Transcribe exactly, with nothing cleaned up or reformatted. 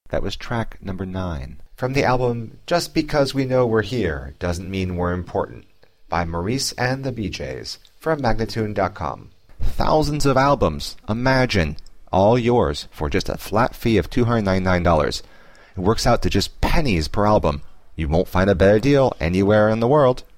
That was track number nine. From the album Just Because We Know We're Here Doesn't Mean We're Important by Maurice and the B Js from Magnatune dot com. Thousands of albums, imagine, all yours for just a flat fee of two hundred ninety-nine dollars. It works out to just pennies per album. You won't find a better deal anywhere in the world.